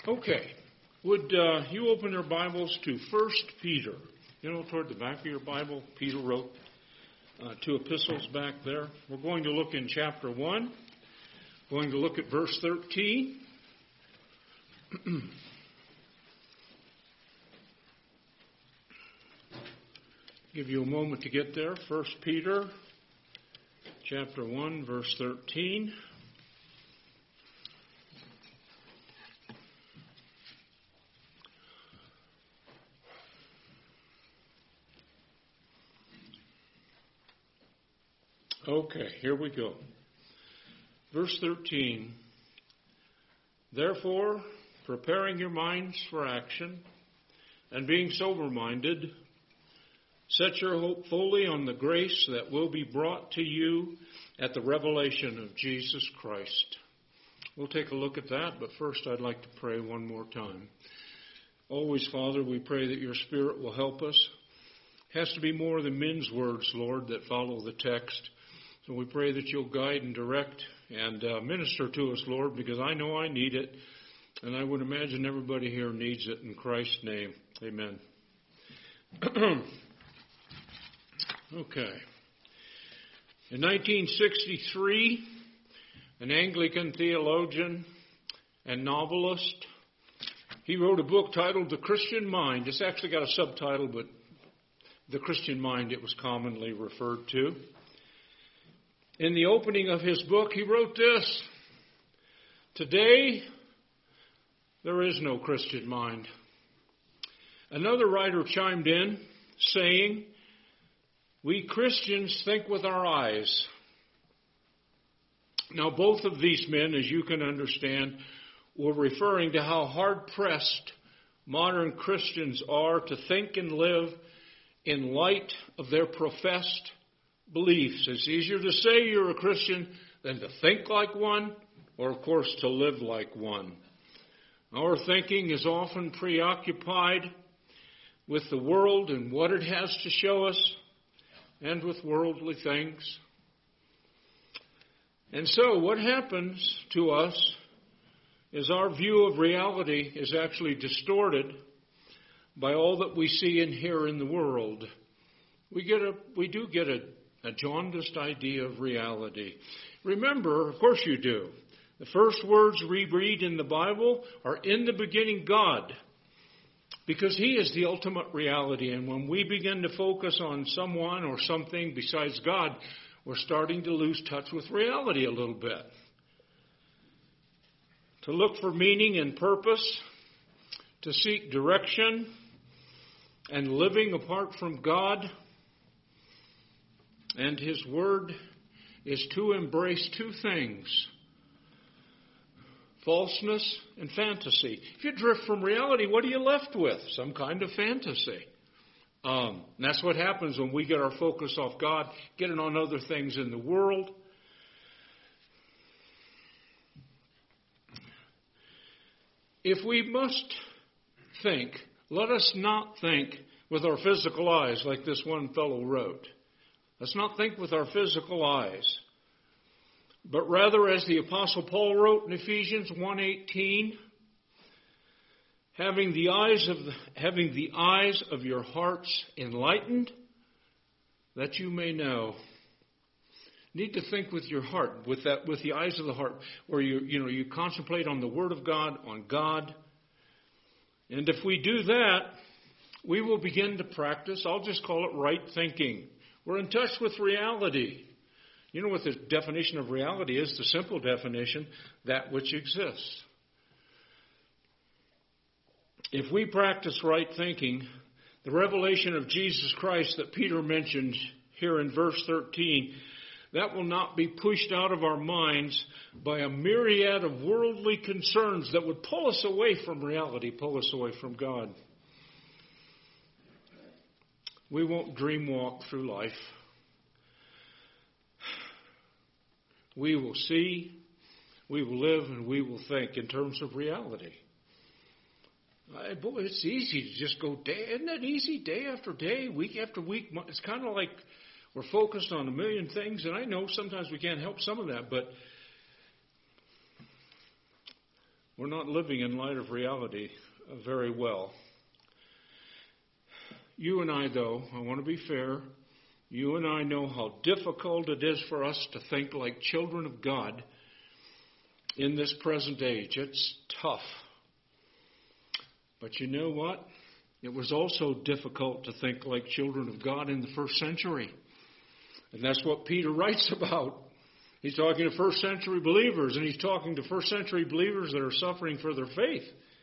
Okay. Would you open your Bibles to 1 Peter? Toward the back of your Bible, Peter wrote 2 epistles back there. We're going to look in chapter 1. Going to look at verse 13. Give you a moment to get there. 1 Peter chapter 1, verse 13. Okay, here we go. Verse 13. Therefore, preparing your minds for action, and being sober-minded, set your hope fully on the grace that will be brought to you at the revelation of Jesus Christ. We'll take a look at that, but first I'd like to pray one more time. Always, Father, we pray that your Spirit will help us. It has to be more than men's words, Lord, that follow the text. So we pray that you'll guide and direct and minister to us, Lord, because I know I need it, and I would imagine everybody here needs it. In Christ's name, amen. Okay. In 1963, an Anglican theologian and novelist, he wrote a book titled The Christian Mind. It's actually got a subtitle, but The Christian Mind it was commonly referred to. In the opening of his book, he wrote this: "Today, there is no Christian mind." Another writer chimed in, saying, "We Christians think with our eyes." Now, both of these men, as you can understand, were referring to how hard-pressed modern Christians are to think and live in light of their professed beliefs. It's easier to say you're a Christian than to think like one, or, of course, to live like one. Our thinking is often preoccupied with the world and what it has to show us, and with worldly things. And so what happens to us is our view of reality is actually distorted by all that we see and hear in the world. We do get a jaundiced idea of reality. Remember, of course you do, the first words we read in the Bible are, "In the beginning, God," because He is the ultimate reality. And when we begin to focus on someone or something besides God, we're starting to lose touch with reality a little bit. To look for meaning and purpose, to seek direction, and living apart from God and His Word is to embrace two things: falseness and fantasy. If you drift from reality, what are you left with? Some kind of fantasy. And that's what happens when we get our focus off God, get it on other things in the world. If we must think, let us not think with our physical eyes, like this one fellow wrote. Let's not think with our physical eyes, but rather, as the Apostle Paul wrote in Ephesians 1:18, having the eyes of your hearts enlightened, that you may know. Need to think with your heart, with the eyes of the heart, where you contemplate on the Word of God, on God. And if we do that, we will begin to practice, I'll just call it right thinking. We're in touch with reality. You know what the definition of reality is? The simple definition: that which exists. If we practice right thinking, the revelation of Jesus Christ that Peter mentioned here in verse 13, that will not be pushed out of our minds by a myriad of worldly concerns that would pull us away from reality, pull us away from God. We won't dream walk through life. We will see, we will live, and we will think in terms of reality. Boy, it's easy to just go isn't it easy? Day after day, week after week. It's kind of like we're focused on a million things, and I know sometimes we can't help some of that, but We're not living in light of reality very well. You and I, though, I want to be fair, you and I know how difficult it is for us to think like children of God in this present age. It's tough. But you know what? It was also difficult to think like children of God in the first century. And that's what Peter writes about. He's talking to first century believers, and he's talking to first century believers that are suffering for their faith.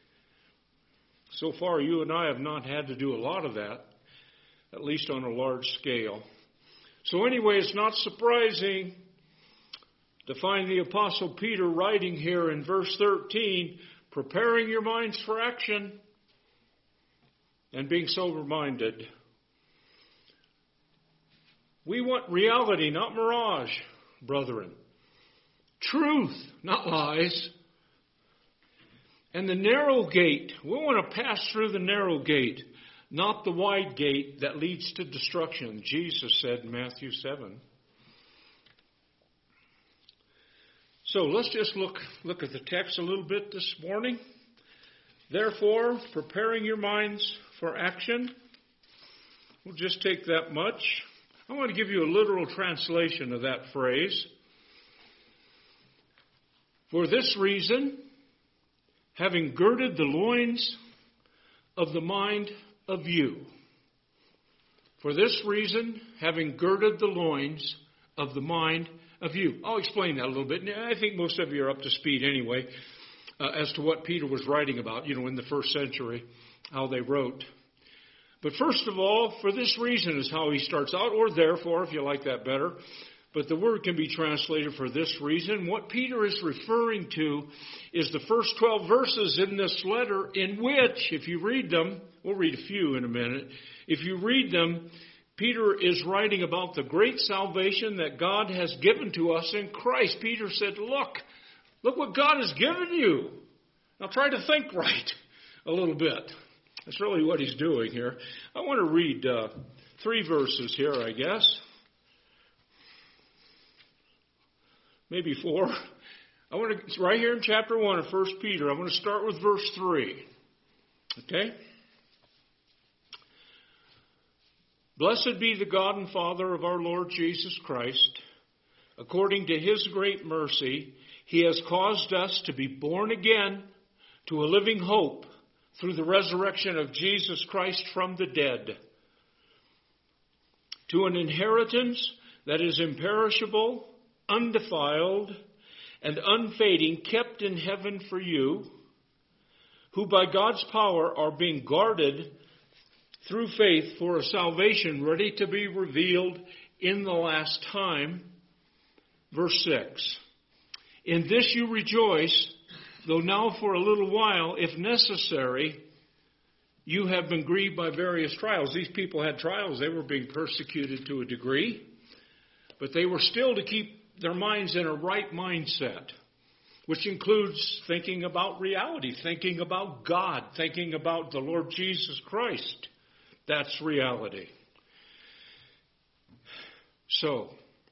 So far, you and I have not had to do a lot of that, at least on a large scale. So anyway, it's not surprising to find the Apostle Peter writing here in verse 13, preparing your minds for action and being sober-minded. We want reality, not mirage, brethren. Truth, not lies. And the narrow gate, we want to pass through the narrow gate, not the wide gate that leads to destruction, Jesus said in Matthew 7. So let's just look at the text a little bit this morning. Therefore, preparing your minds for action. We'll just take that much. I want to give you a literal translation of that phrase. For this reason, having girded the loins of the mind of you. For this reason, having girded the loins of the mind of you. I'll explain that a little bit. I think most of you are up to speed anyway as to what Peter was writing about, in the first century, how they wrote. But first of all, for this reason is how he starts out, or therefore, if you like that better. But the word can be translated for this reason. What Peter is referring to is the first 12 verses in this letter in which, if you read them, we'll read a few in a minute. If you read them, Peter is writing about the great salvation that God has given to us in Christ. Peter said, look what God has given you. Now try to think right a little bit. That's really what he's doing here. I want to read 3 verses here, I guess. Maybe 4. It's right here in chapter 1 of 1 Peter. I want to start with verse 3. Okay? Blessed be the God and Father of our Lord Jesus Christ. According to his great mercy, he has caused us to be born again to a living hope through the resurrection of Jesus Christ from the dead, to an inheritance that is imperishable, undefiled, and unfading, kept in heaven for you, who by God's power are being guarded through faith for a salvation ready to be revealed in the last time. Verse 6. In this you rejoice, though now for a little while, if necessary, you have been grieved by various trials. These people had trials. They were being persecuted to a degree, but they were still to keep their minds in a right mindset, which includes thinking about reality, thinking about God, thinking about the Lord Jesus Christ. That's reality. So,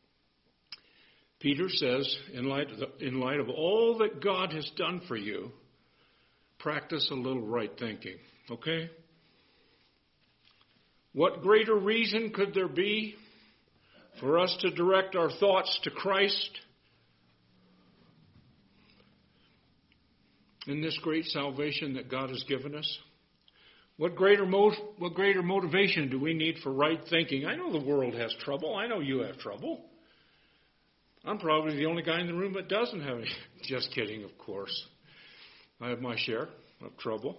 Peter says, in light of all that God has done for you, practice a little right thinking. Okay? What greater reason could there be for us to direct our thoughts to Christ in this great salvation that God has given us? What greater motivation do we need for right thinking? I know the world has trouble. I know you have trouble. I'm probably the only guy in the room that doesn't have any. Just kidding, of course. I have my share of trouble.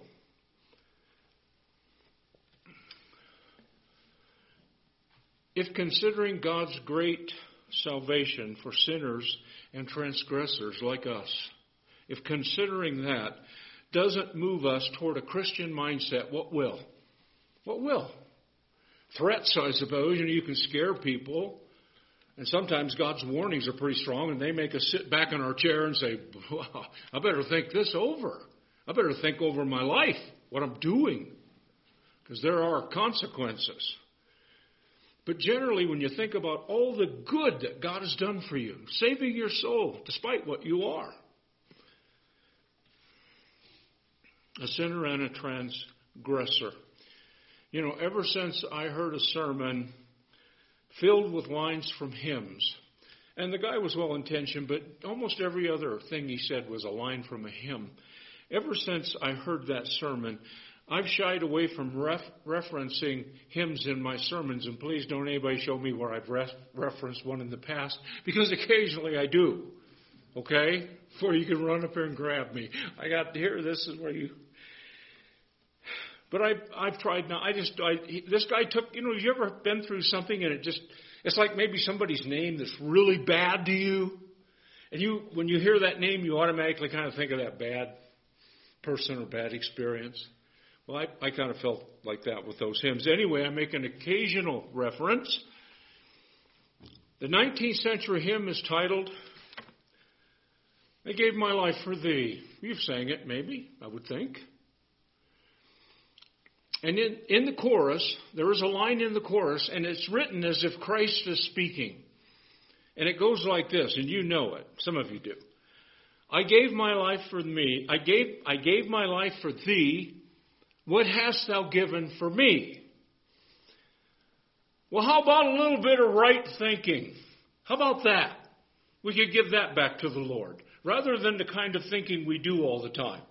If considering God's great salvation for sinners and transgressors like us, if considering that doesn't move us toward a Christian mindset, what will? What will? Threats, I suppose. You can scare people. And sometimes God's warnings are pretty strong, and they make us sit back in our chair and say, well, I better think this over. I better think over my life, what I'm doing, because there are consequences. But generally, when you think about all the good that God has done for you, saving your soul despite what you are, a sinner and a transgressor. You know, ever since I heard a sermon filled with lines from hymns, and the guy was well-intentioned, but almost every other thing he said was a line from a hymn. Ever since I heard that sermon, I've shied away from referencing hymns in my sermons, and please don't anybody show me where I've referenced one in the past, because occasionally I do. Okay? Before you can run up here and grab me. I got to hear this is where you... But I've tried now. This guy took, you know, have you ever been through something and it's like maybe somebody's name that's really bad to you? And when you hear that name, you automatically kind of think of that bad person or bad experience. Well, I kind of felt like that with those hymns. Anyway, I make an occasional reference. The 19th century hymn is titled, I Gave My Life for Thee. You've sang it, maybe, I would think. And in the chorus, there is a line in the chorus, and it's written as if Christ is speaking. And it goes like this, and you know it. Some of you do. I gave my life for me. I gave my life for thee. What hast thou given for me? Well, how about a little bit of right thinking? How about that? We could give that back to the Lord, rather than the kind of thinking we do all the time.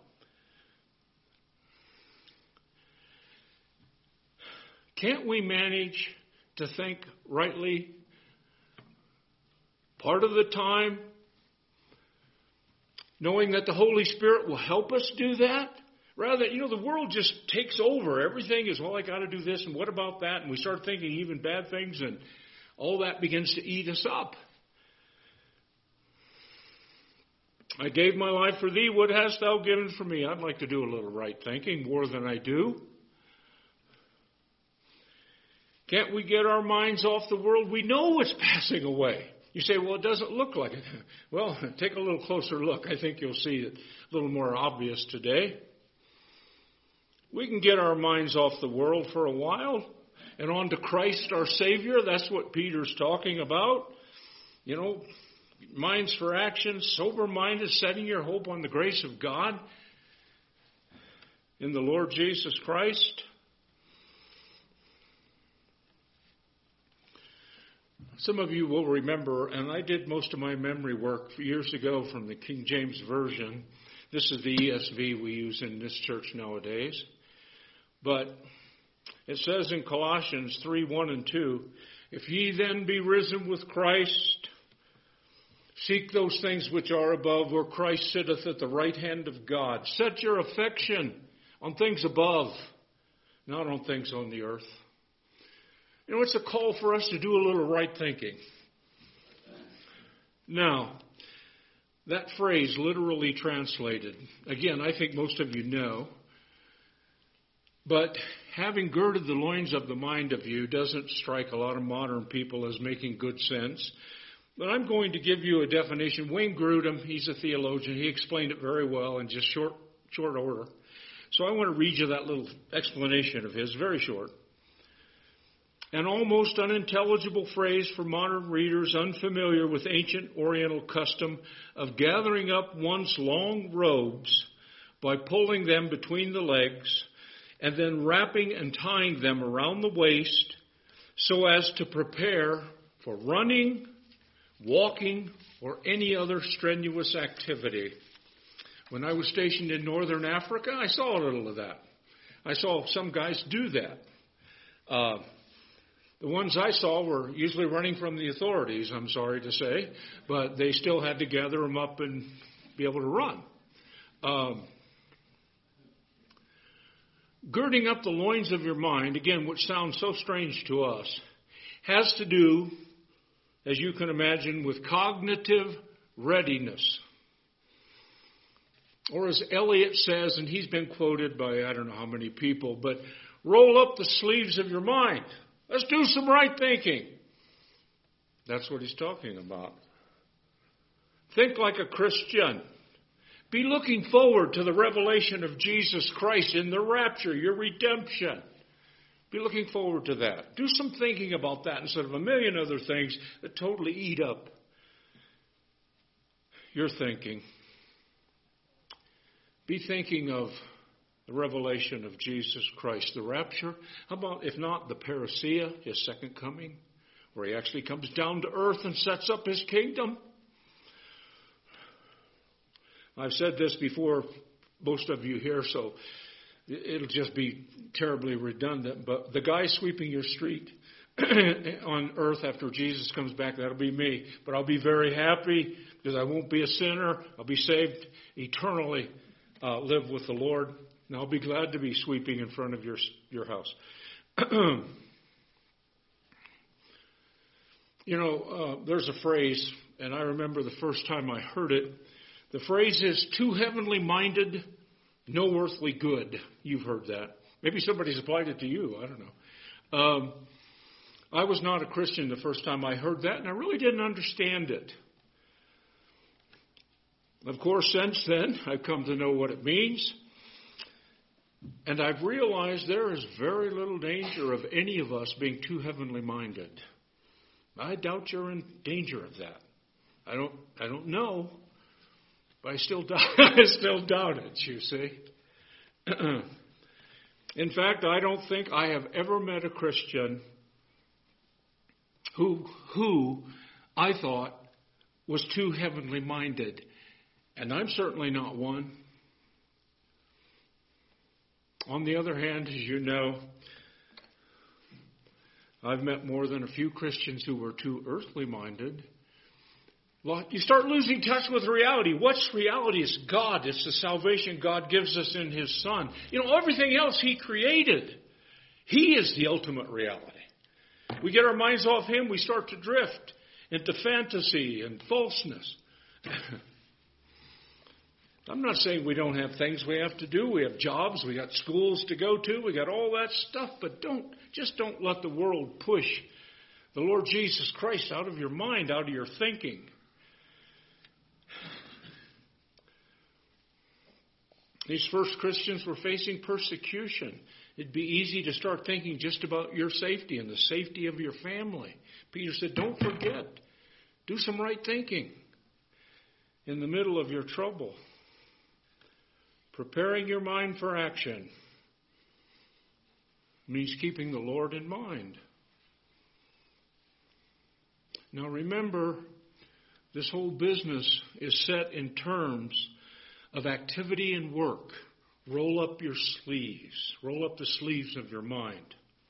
Can't we manage to think rightly part of the time, knowing that the Holy Spirit will help us do that? Rather, you know, the world just takes over. Everything is, well, I got to do this, and what about that? And we start thinking even bad things, and all that begins to eat us up. I gave my life for thee. What hast thou given for me? I'd like to do a little right thinking, more than I do. Can't we get our minds off the world? We know it's passing away. You say, well, it doesn't look like it. Well, take a little closer look. I think you'll see it a little more obvious today. We can get our minds off the world for a while and on to Christ our Savior. That's what Peter's talking about. You know, minds for action, sober-minded, setting your hope on the grace of God in the Lord Jesus Christ. Some of you will remember, and I did most of my memory work years ago from the King James Version. This is the ESV we use in this church nowadays. But it says in Colossians 3:1 and 2, if ye then be risen with Christ, seek those things which are above, where Christ sitteth at the right hand of God. Set your affection on things above, not on things on the earth. You know, it's a call for us to do a little right thinking. Now, that phrase literally translated, again, I think most of you know, but having girded the loins of the mind of you doesn't strike a lot of modern people as making good sense. But I'm going to give you a definition. Wayne Grudem, he's a theologian. He explained it very well in just short order. So I want to read you that little explanation of his, very short. An almost unintelligible phrase for modern readers unfamiliar with ancient Oriental custom of gathering up one's long robes by pulling them between the legs and then wrapping and tying them around the waist so as to prepare for running, walking, or any other strenuous activity. When I was stationed in northern Africa, I saw a little of that. I saw some guys do that. The ones I saw were usually running from the authorities, I'm sorry to say, but they still had to gather them up and be able to run. Girding up the loins of your mind, again, which sounds so strange to us, has to do, as you can imagine, with cognitive readiness. Or as Eliot says, and he's been quoted by I don't know how many people, but roll up the sleeves of your mind. Let's do some right thinking. That's what he's talking about. Think like a Christian. Be looking forward to the revelation of Jesus Christ in the rapture, your redemption. Be looking forward to that. Do some thinking about that instead of a million other things that totally eat up your thinking. Be thinking of the revelation of Jesus Christ. The rapture, how about, if not, the parousia, his second coming, where he actually comes down to earth and sets up his kingdom. I've said this before, most of you here, so it'll just be terribly redundant, but the guy sweeping your street on earth after Jesus comes back, that'll be me. But I'll be very happy because I won't be a sinner. I'll be saved eternally, live with the Lord. And I'll be glad to be sweeping in front of your house. There's a phrase, and I remember the first time I heard it. The phrase is, too heavenly minded, no earthly good. You've heard that. Maybe somebody's applied it to you. I don't know. I was not a Christian the first time I heard that, and I really didn't understand it. Of course, since then, I've come to know what it means. And I've realized there is very little danger of any of us being too heavenly minded. I doubt you're in danger of that. I don't know, but I still doubt it, you see. In fact, I don't think I have ever met a Christian who I thought was too heavenly minded. And I'm certainly not one. On the other hand, as you know, I've met more than a few Christians who were too earthly minded. Well, you start losing touch with reality. What's reality? It's God. It's the salvation God gives us in His Son. Everything else He created. He is the ultimate reality. We get our minds off Him, we start to drift into fantasy and falseness. I'm not saying we don't have things we have to do. We have jobs, we got schools to go to, we got all that stuff, but don't let the world push the Lord Jesus Christ out of your mind, out of your thinking. These first Christians were facing persecution. It'd be easy to start thinking just about your safety and the safety of your family. Peter said, don't forget, do some right thinking in the middle of your trouble. Preparing your mind for action means keeping the Lord in mind. Now remember, this whole business is set in terms of activity and work. Roll up your sleeves. Roll up the sleeves of your mind.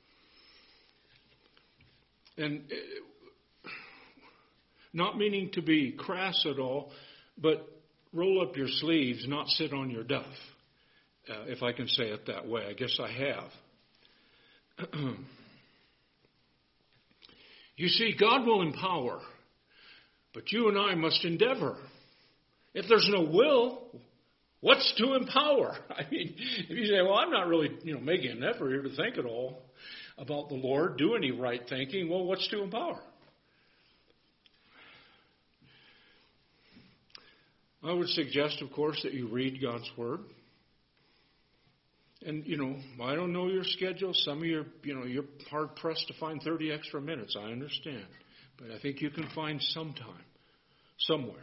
And not meaning to be crass at all, but roll up your sleeves, not sit on your duff. If I can say it that way. I guess I have. You see, God will empower, but you and I must endeavor. If there's no will, what's to empower? I mean, if you say, well, I'm not really, making an effort here to think at all about the Lord, do any right thinking, well, what's to empower? I would suggest, of course, that you read God's Word. And, I don't know your schedule. Some of you, you're hard-pressed to find 30 extra minutes. I understand. But I think you can find some time, somewhere.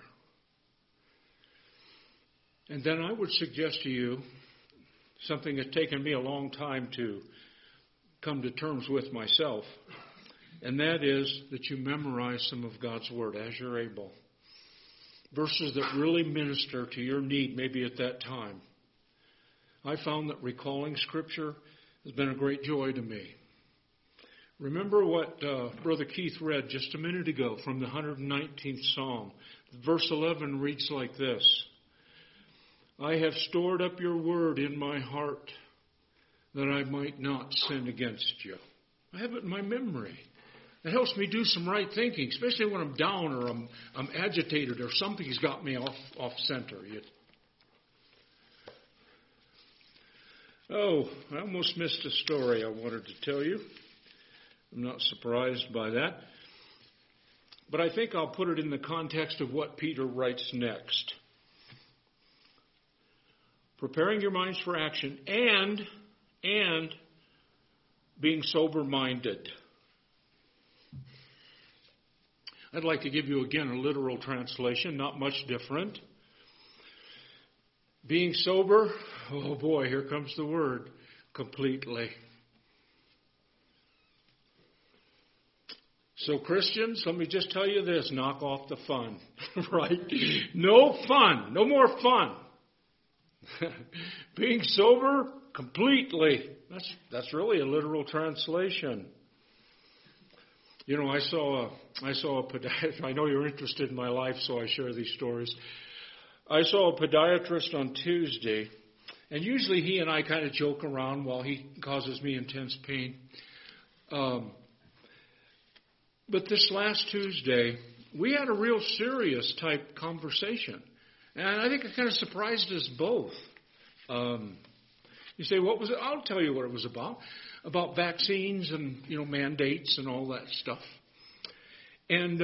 And then I would suggest to you something that's taken me a long time to come to terms with myself. And that is that you memorize some of God's Word as you're able. Verses that really minister to your need, maybe at that time. I found that recalling Scripture has been a great joy to me. Remember what Brother Keith read just a minute ago from the 119th Psalm. Verse 11 reads like this. I have stored up your word in my heart that I might not sin against you. I have it in my memory. It helps me do some right thinking, especially when I'm down or I'm agitated or something's got me off center. I almost missed a story I wanted to tell you. I'm not surprised by that. But I think I'll put it in the context of what Peter writes next. Preparing your minds for action and being sober-minded. I'd like to give you again a literal translation, not much different. Being sober, oh boy, here comes the word, completely. So Christians, let me just tell you this, knock off the fun, right? No fun, no more fun. Being sober, completely. That's really a literal translation. You know, I saw a podiatrist. I know you're interested in my life, so I share these stories. I saw a podiatrist on Tuesday, and usually he and I kind of joke around while he causes me intense pain. But this last Tuesday, we had a real serious type conversation. And I think it kind of surprised us both. You say, what was it? I'll tell you what it was about. About vaccines and, mandates and all that stuff. And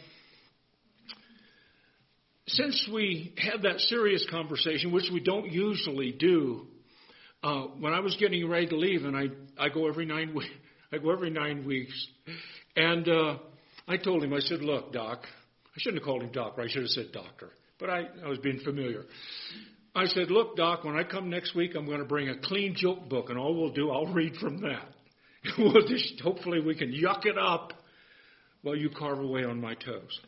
since we had that serious conversation, which we don't usually do, when I was getting ready to leave, and I go every 9 weeks. I go every 9 weeks. And I told him, I said, look, Doc, I shouldn't have called him Doc, or I should have said doctor, but I was being familiar. I said, look, Doc, when I come next week, I'm going to bring a clean joke book, and all we'll do, I'll read from that. We'll just, hopefully we can yuck it up while you carve away on my toes.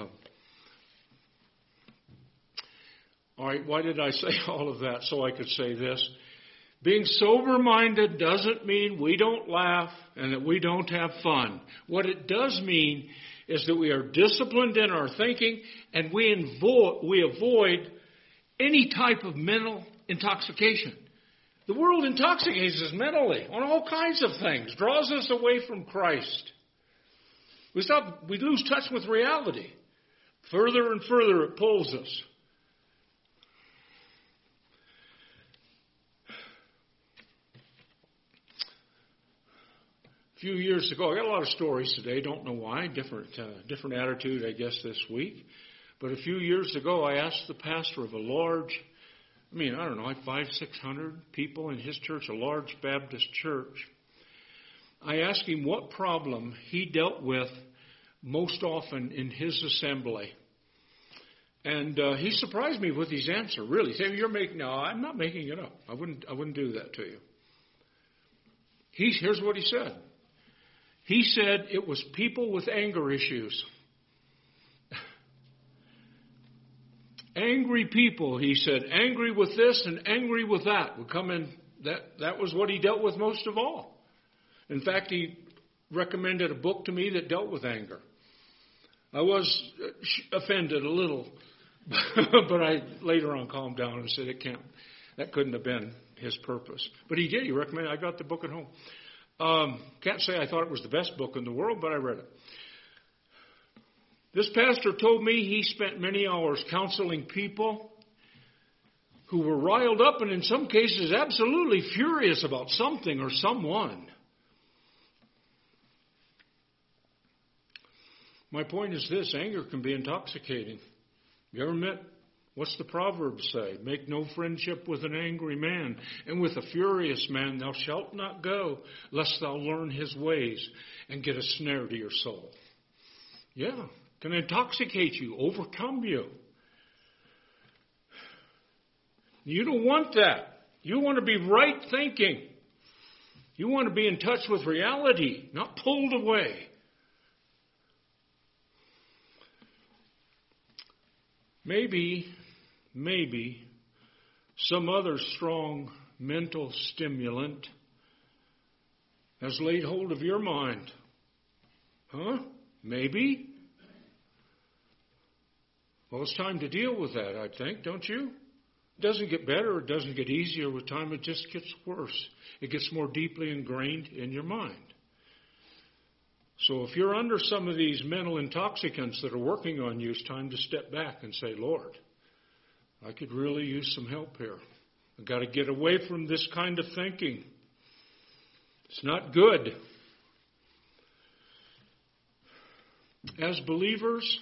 All right, why did I say all of that? So I could say this. Being sober-minded doesn't mean we don't laugh and that we don't have fun. What it does mean is that we are disciplined in our thinking and we avoid any type of mental intoxication. The world intoxicates us mentally on all kinds of things, draws us away from Christ. We lose touch with reality. Further and further it pulls us. A few years ago, I got a lot of stories today. Don't know why. Different attitude, I guess, this week. But a few years ago, I asked the pastor of a large, like 500-600 people in his church, a large Baptist church. I asked him what problem he dealt with most often in his assembly. And he surprised me with his answer, really. He said, no, I'm not making it up. I wouldn't do that to you. Here's what he said. He said it was people with anger issues. Angry people, he said, angry with this and angry with that would come in. That was what he dealt with most of all. In fact, he recommended a book to me that dealt with anger. I was offended a little, but I later on calmed down and said that couldn't have been his purpose. But he did. He recommended. I got the book at home. Can't say I thought it was the best book in the world, but I read it. This pastor told me he spent many hours counseling people who were riled up and in some cases absolutely furious about something or someone. My point is this, anger can be intoxicating. You ever met, what's the proverb say? Make no friendship with an angry man, and with a furious man thou shalt not go, lest thou learn his ways and get a snare to your soul. Yeah, can intoxicate you, overcome you. You don't want that. You want to be right thinking. You want to be in touch with reality, not pulled away. Maybe some other strong mental stimulant has laid hold of your mind. Huh? Maybe. Well, it's time to deal with that, I think, don't you? It doesn't get better. It doesn't get easier with time. It just gets worse. It gets more deeply ingrained in your mind. So if you're under some of these mental intoxicants that are working on you, it's time to step back and say, Lord, I could really use some help here. I've got to get away from this kind of thinking. It's not good. As believers,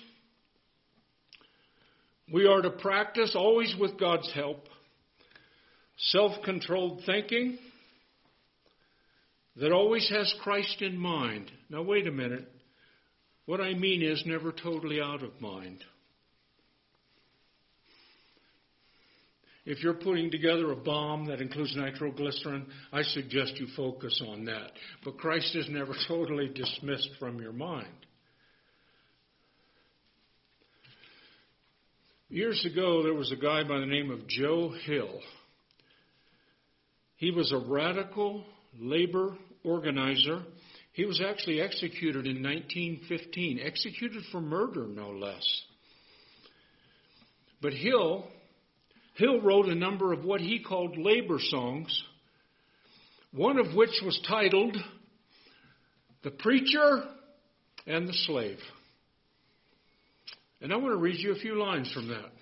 we are to practice, always with God's help, self-controlled thinking that always has Christ in mind. Now, wait a minute. What I mean is never totally out of mind. If you're putting together a bomb that includes nitroglycerin, I suggest you focus on that. But Christ is never totally dismissed from your mind. Years ago, there was a guy by the name of Joe Hill. He was a radical labor organizer. He was actually executed in 1915, executed for murder, no less. But Hill wrote a number of what he called labor songs, one of which was titled The Preacher and the Slave. And I want to read you a few lines from that.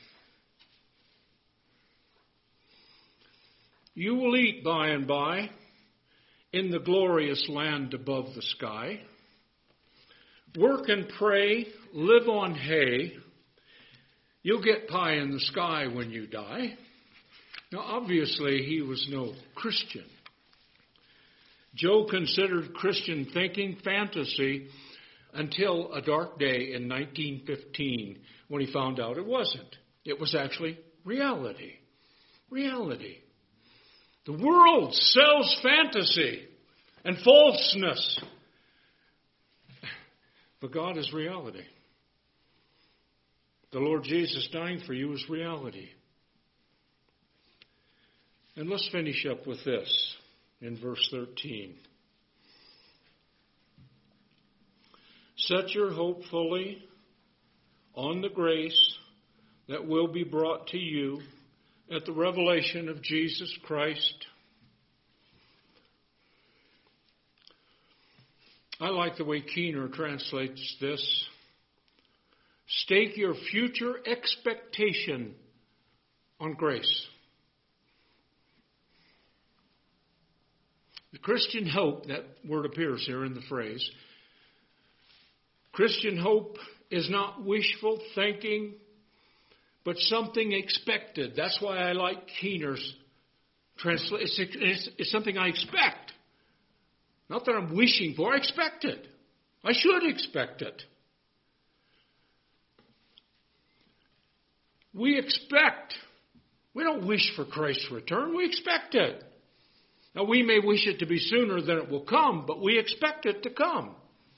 You will eat by and by in the glorious land above the sky. Work and pray, live on hay. You'll get pie in the sky when you die. Now, obviously, he was no Christian. Joe considered Christian thinking fantasy until a dark day in 1915 when he found out it wasn't. It was actually reality. Reality. The world sells fantasy and falseness. But God is reality. The Lord Jesus dying for you is reality. And let's finish up with this in verse 13. Set your hope fully on the grace that will be brought to you at the revelation of Jesus Christ. I like the way Keener translates this. Stake your future expectation on grace. The Christian hope, that word appears here in the phrase. Christian hope is not wishful thinking, but something expected. That's why I like Keener's translation. It's something I expect. Not that I'm wishing for, I expect it. I should expect it. We expect. We don't wish for Christ's return. We expect it. Now, we may wish it to be sooner than it will come, but we expect it to come.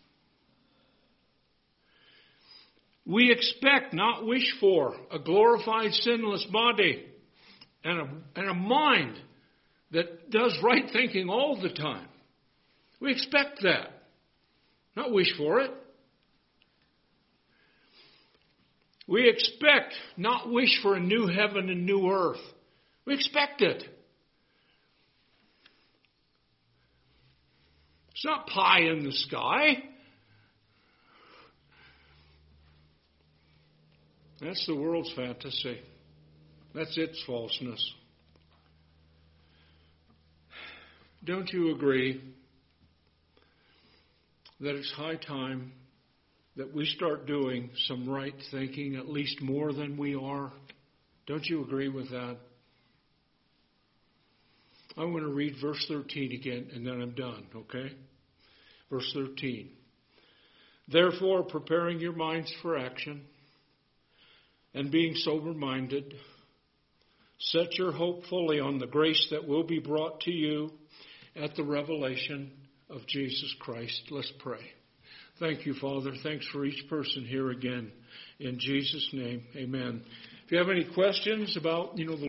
We expect, not wish for, a glorified sinless body and a mind that does right thinking all the time. We expect that, not wish for it. We expect, not wish for a new heaven and new earth. We expect it. It's not pie in the sky. That's the world's fantasy. That's its falseness. Don't you agree that it's high time that we start doing some right thinking, at least more than we are? Don't you agree with that? I'm going to read verse 13 again, and then I'm done, okay? Verse 13. Therefore, preparing your minds for action, and being sober-minded, set your hope fully on the grace that will be brought to you at the revelation of Jesus Christ. Let's pray. Thank you, Father. Thanks for each person here again. In Jesus' name, amen. If you have any questions about, the